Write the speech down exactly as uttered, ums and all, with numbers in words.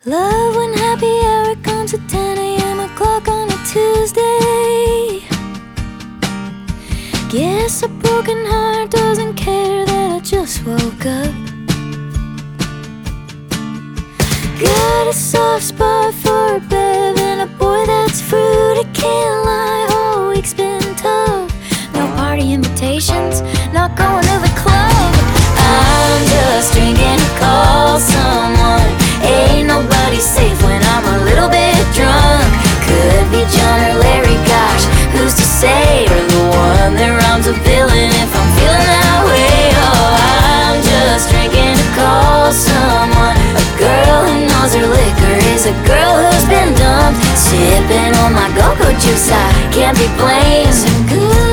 Love when happy hour comes at ten a m o'clock on a Tuesday. Guess a broken heart doesn't care that I just woke up. Got a soft spot for a bev and a boy that's fruity, can't lie, whole week's been tough. No party invitations, not going to the club. I'm just drinking to call someone. Ain't nobody safe when I'm a little bit drunk. Could be John or Larry, gosh, who's to say? Or the one that rhymes with villain if I'm feeling that way. Oh, I'm just drinking to call someone. A girl who knows her liquor is a girl who's been dumped. Sipping on my go-go juice, I can't be blamed. Some good